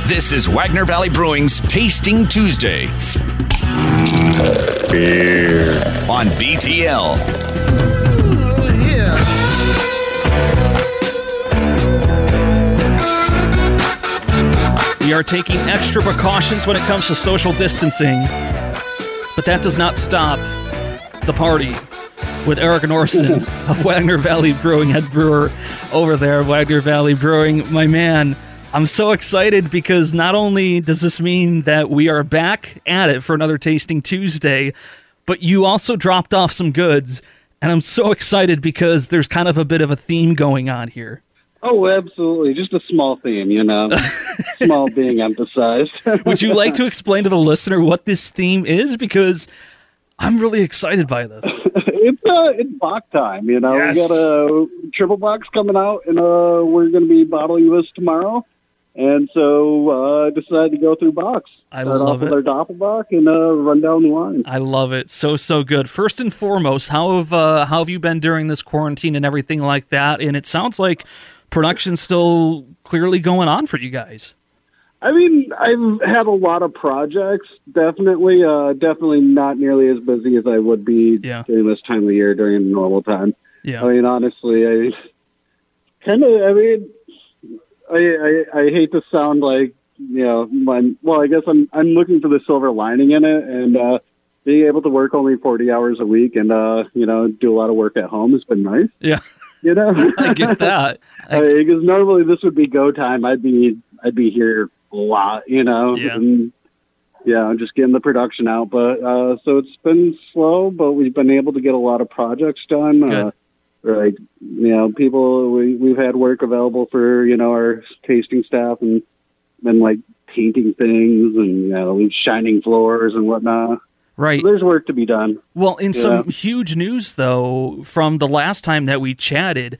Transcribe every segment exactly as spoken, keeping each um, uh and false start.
This is Wagner Valley Brewing's Tasting Tuesday. Beer. On B T L. Oh, yeah. We are taking extra precautions when it comes to social distancing, but that does not stop the party with Eric Norson of Wagner Valley Brewing, head brewer over there, Wagner Valley Brewing. My man, I'm so excited because not only does this mean that we are back at it for another Tasting Tuesday, but you also dropped off some goods, and I'm so excited because there's kind of a bit of a theme going on here. Oh, absolutely. Just a small theme, you know. Small being emphasized. Would you like to explain to the listener what this theme is? Because I'm really excited by this. It's uh, it's box time, you know. Yes. We got a triple box coming out, and uh, we're going to be bottling this tomorrow. And so I uh, decided to go through box. I Start love off with it. our Doppelbock and uh, run down the line. I love it. So, so good. First and foremost, how have, uh, how have you been during this quarantine and everything like that? And it sounds like production's still clearly going on for you guys. I mean, I've had a lot of projects, definitely. Uh, definitely not nearly as busy as I would be Yeah. during this time of year, during normal time. Yeah. I mean, honestly, I kind of, I mean, I, I I hate to sound like, you know, my, well, I guess I'm I'm looking for the silver lining in it, and uh, being able to work only forty hours a week and, uh, you know, do a lot of work at home has been nice. Yeah. You know? I get that. I, Because normally this would be go time. I'd be I'd be here a lot, you know. Yeah. And, yeah, I'm just getting the production out. But uh, so it's been slow, but we've been able to get a lot of projects done. Good. Uh, like, you know, people, we, we've had work available for, you know, our tasting staff and been like painting things and, you know, shining floors and whatnot. right. So there's work to be done. Well, in Yeah. some huge news, though, from the last time that we chatted,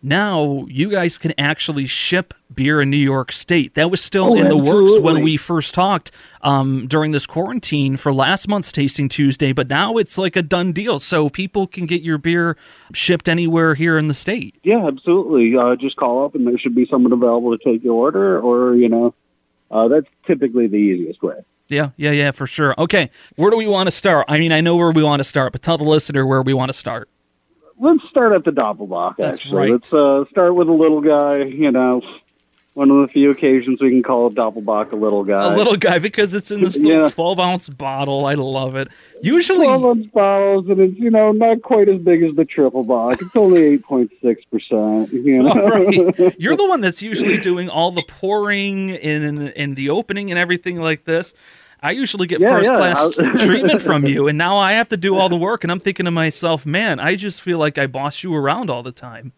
now you guys can actually ship beer in New York State. That was still Oh, in the works when absolutely. we first talked um, during this quarantine for last month's Tasting Tuesday, but now it's like a done deal. So people can get your beer shipped anywhere here in the state. Yeah, absolutely. Uh, just call up and there should be someone available to take your order, or, you know, uh, that's typically the easiest way. Yeah, yeah, yeah, for sure. Okay, where do we want to start? I mean, I know where we want to start, but tell the listener where we want to start. Let's start at the Doppelbock, That's actually. right. Let's uh, start with a little guy, you know, one of the few occasions we can call a Doppelbock a little guy. A little guy, because it's in this Yeah. little twelve-ounce bottle. I love it. Usually... twelve ounce bottles, and it's, you know, not quite as big as the Triple Bock. It's only eight point six percent, you know. All right. You're the one that's usually doing all the pouring and, and the opening and everything like this. I usually get Yeah, first yeah. class I- treatment from you, and now I have to do all the work, and I'm thinking to myself, man, I just feel like I boss you around all the time.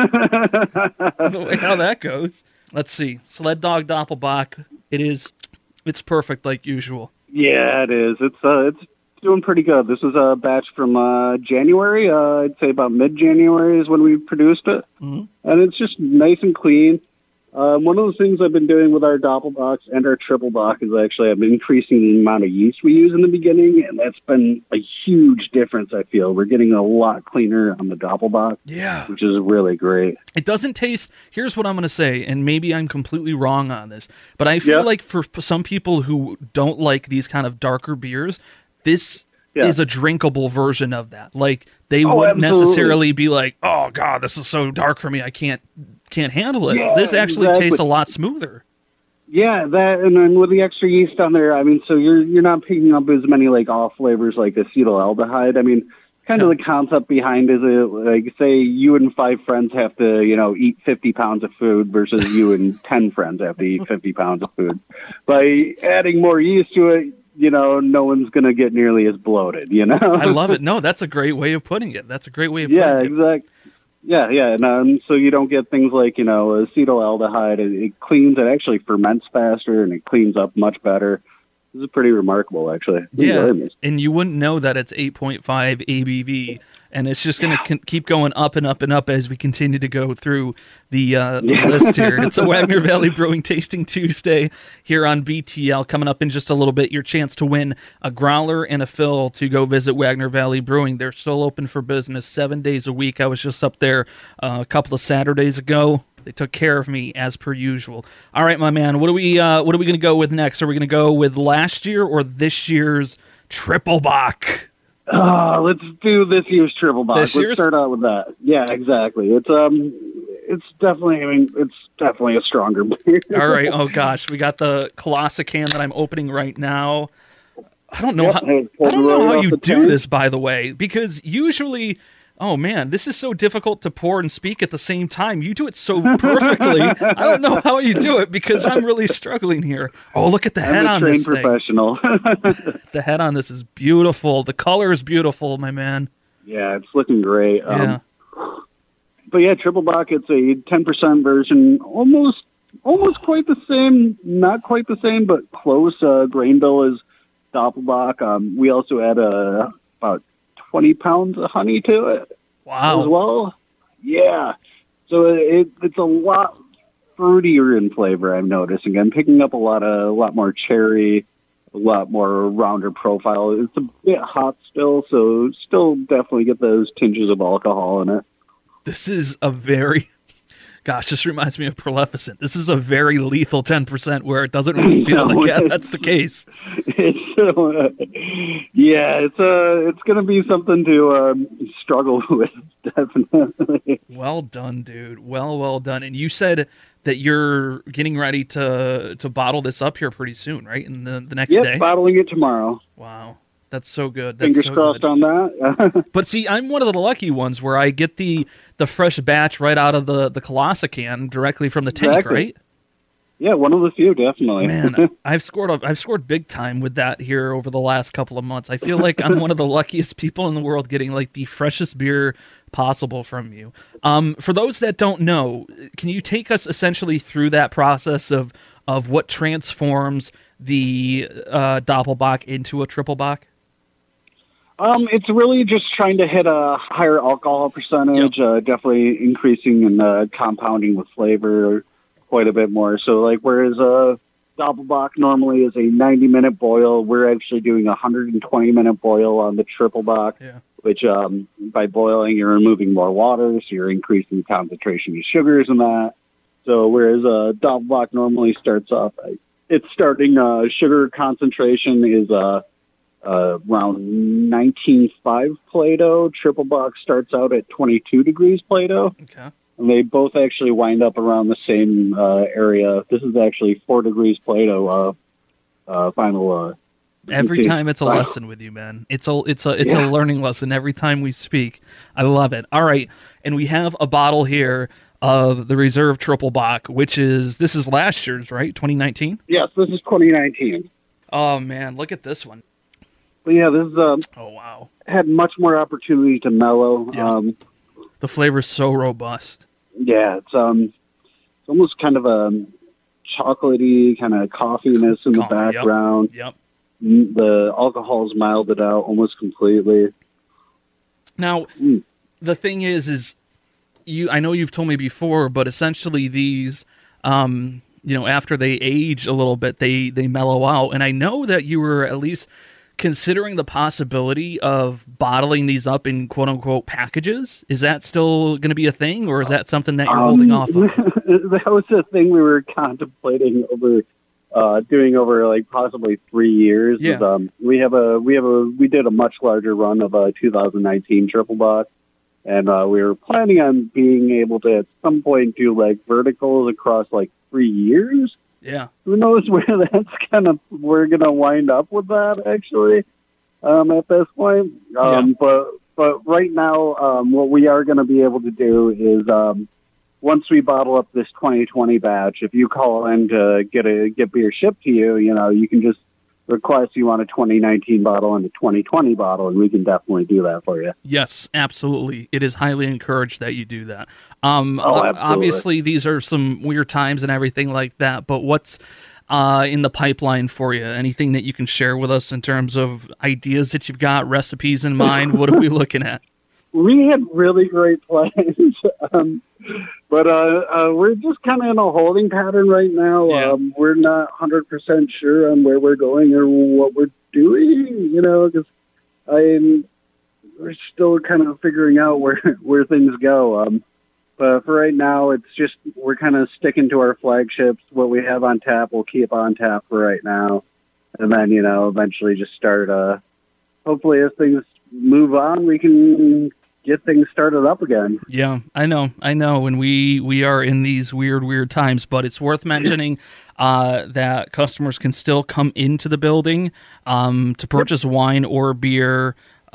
The way how that goes. Let's see. Sled Dog Doppelbock. It is, it's perfect like usual. Yeah, it is. It's uh, it's doing pretty good. This is a batch from uh, January. Uh, I'd say about mid-January is when we produced it. Mhm. And it's just nice and clean. Um, one of the things I've been doing with our Doppelbocks and our Triple Bock is actually I've been increasing the amount of yeast we use in the beginning, and that's been a huge difference, I feel. We're getting a lot cleaner on the Doppelbock, Yeah. which is really great. It doesn't taste. Here's what I'm going to say, and maybe I'm completely wrong on this, but I feel Yeah. like for some people who don't like these kind of darker beers, this Yeah. is a drinkable version of that. Like they Oh, wouldn't absolutely. necessarily be like, "Oh God, this is so dark for me. I can't can't handle it." Yeah, this actually exactly. tastes a lot smoother. Yeah, that, and then with the extra yeast on there, I mean, so you're you're not picking up as many like off flavors like acetaldehyde. I mean, kind of Yeah. the concept behind it, is like say you and five friends have to, you know, eat fifty pounds of food versus you and ten friends have to eat fifty pounds of food. By adding more yeast to it, you know, no one's going to get nearly as bloated, you know? I love it. No, that's a great way of putting it. That's a great way of Yeah, putting it. exactly. Yeah, yeah, and um, so you don't get things like, you know, acetaldehyde. It, it cleans, it actually ferments faster, and it cleans up much better. This is pretty remarkable, actually. Yeah, Really nice. and you wouldn't know that it's eight point five A B V, and it's just going to con- keep going up and up and up as we continue to go through the, uh, the Yeah. list here. It's a Wagner Valley Brewing Tasting Tuesday here on B T L. Coming up in just a little bit, your chance to win a growler and a fill to go visit Wagner Valley Brewing. They're still open for business seven days a week. I was just up there uh, a couple of Saturdays ago They took care of me as per usual. All right, my man. What are we? Uh, what are we going to go with next? Are we going to go with last year or this year's Triple Bock? Uh, let's do this year's Triple Bock. This Let's year's? start out with that. Yeah, exactly. It's um, it's definitely. I mean, it's definitely a stronger beer. All right. Oh gosh, we got the Colossican that I'm opening right now. I don't know Yep, how. hey, I don't pulled know right how off you the do tank. this, by the way, because usually. Oh man, this is so difficult to pour and speak at the same time. You do it so perfectly. I don't know how you do it because I'm really struggling here. Oh, look at the head I'm a on trained this thing. professional. The head on this is beautiful. The color is beautiful, my man. Yeah, it's looking great. Um, Yeah. But yeah, Triple Bock, it's a ten percent version, almost almost quite the same, not quite the same, but close. Uh, grain bill is Doppelbock. Um, we also add uh, about twenty pounds of honey to it as Wow. well. Yeah. So it, it's a lot fruitier in flavor, I'm noticing. I'm picking up a lot of, a lot more cherry, a lot more rounder profile. It's a bit hot still, so still definitely get those tinges of alcohol in it. This is a very, gosh, this reminds me of Prolificent. This is a very lethal ten percent where it doesn't really feel No, like yeah, it's- that's the case. It's uh, yeah, it's uh, it's gonna be something to um, struggle with, definitely. Well done, dude. Well, well done. And you said that you're getting ready to to bottle this up here pretty soon, right? In the, the next Yep, day? bottling it tomorrow. Wow. That's so good. That's Fingers so crossed good. on that. But see, I'm one of the lucky ones where I get the the fresh batch right out of the the Colossican directly from the tank, Exactly. right? Yeah, one of the few, definitely. Man, I've scored a, I've scored big time with that here over the last couple of months. I feel like I'm one of the luckiest people in the world getting like the freshest beer possible from you. Um, for those that don't know, can you take us essentially through that process of of what transforms the uh, Doppelbock into a Triple Bock? Um, it's really just trying to hit a higher alcohol percentage, uh, definitely increasing in uh, compounding with flavor quite a bit more. So, like, whereas a Doppelbock normally is a ninety-minute boil, we're actually doing a one hundred twenty-minute boil on the Triple Bock, Yeah. which um, by boiling, you're removing more water, so you're increasing the concentration of sugars in that. So, whereas a Doppelbock normally starts off, it's starting uh, sugar concentration is uh, uh, around nineteen point five Plato. Triple Bock starts out at twenty-two degrees Plato. Okay. And they both actually wind up around the same uh, area. This is actually four degrees Plato uh, uh, final. Uh, Every time it's a Wow. lesson with you, man. It's a it's a it's Yeah. a learning lesson every time we speak. I love it. All right, and we have a bottle here of the Reserve Triple Bock, which is this is last year's, right? twenty nineteen. Yes, this is twenty nineteen. Oh man, look at this one. But yeah, this is, um, Oh wow, had much more opportunity to mellow. Yeah. Um, the flavor's so robust. yeah, it's um, it's almost kind of a chocolatey kind of coffeeness in the Coffee, yep. background. Yep. Mm, The alcohol's mild it out almost completely. Now, Mm. the thing is, is you. I know you've told me before, but essentially these, um, you know, after they age a little bit, they they mellow out. And I know that you were at least considering the possibility of bottling these up in quote unquote packages. Is that still going to be a thing, or is that something that you're holding Um, off on? That was the thing we were contemplating over uh, doing over like possibly three years. Yeah. Is, um, we have a we have a we did a much larger run of a two thousand nineteen Triple Bock, and uh, we were planning on being able to at some point do like verticals across like three years. Yeah. Who knows where that's gonna we're gonna wind up with that actually um, at this point. Um, Yeah. But but right now, um, what we are gonna be able to do is um, once we bottle up this twenty twenty batch, if you call in to get a get beer shipped to you, you know you can just request you want a twenty nineteen bottle and a twenty twenty bottle, and we can definitely do that for you. Yes, absolutely. It is highly encouraged that you do that. Um, Oh, o- absolutely. obviously, these are some weird times and everything like that. But what's uh, in the pipeline for you? Anything that you can share with us in terms of ideas that you've got, recipes in mind? What are we looking at? We had really great plans, um, but uh, uh, we're just kind of in a holding pattern right now. Yeah. Um, we're not one hundred percent sure on where we're going or what we're doing, you know, because I'm we're still kind of figuring out where where things go. Um, But for right now, it's just we're kind of sticking to our flagships. What we have on tap, we'll keep on tap for right now, and then you know eventually just start. Uh, hopefully, as things move on, we can get things started up again. Yeah, I know, I know. And we we are in these weird, weird times, but it's worth mentioning uh, that customers can still come into the building um, to purchase yep. wine or beer.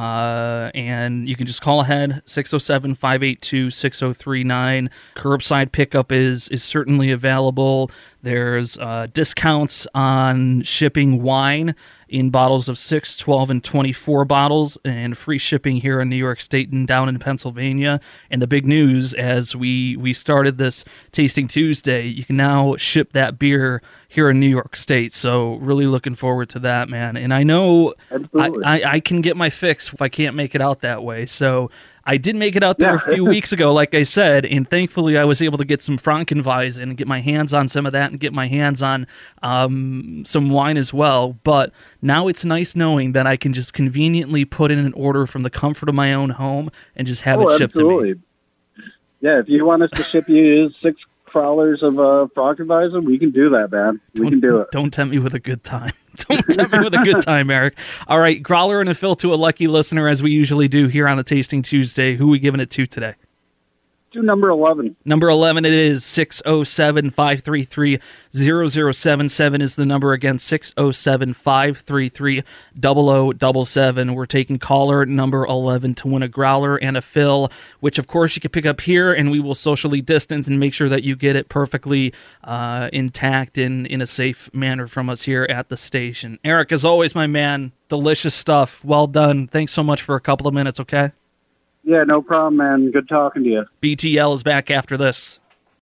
Uh, and you can just call ahead, six oh seven, five eight two, six oh three nine. Curbside pickup is, is certainly available. There's uh, discounts on shipping wine in bottles of six, twelve, and twenty-four bottles, and free shipping here in New York State and down in Pennsylvania. And the big news, as we, we started this Tasting Tuesday, you can now ship that beer here in New York State. So really looking forward to that, man. And I know I, I, I can get my fix if I can't make it out that way. So I did make it out there yeah. a few weeks ago, like I said, and thankfully I was able to get some Frankenweisse and get my hands on some of that and get my hands on um, some wine as well. But now it's nice knowing that I can just conveniently put in an order from the comfort of my own home and just have oh, it shipped absolutely. to me. Yeah, if you want us to ship you six crawlers of uh, Frankenweisse, we can do that, man. We don't, can do it. Don't tempt me with a good time. Don't tempt me with a good time, Eric. All right, growler and a fill to a lucky listener, as we usually do here on a Tasting Tuesday. Who are we giving it to today? To number eleven. Number eleven it is. six oh seven, five three three, zero zero seven seven is the number again. six oh seven, five three three, zero zero seven seven. We're taking caller number eleven to win a growler and a fill, which of course you can pick up here, and we will socially distance and make sure that you get it perfectly uh, intact and in a safe manner from us here at the station. Eric, as always, my man, delicious stuff. Well done. Thanks so much for a couple of minutes, okay? Yeah, no problem, man. Good talking to you. B T L is back after this.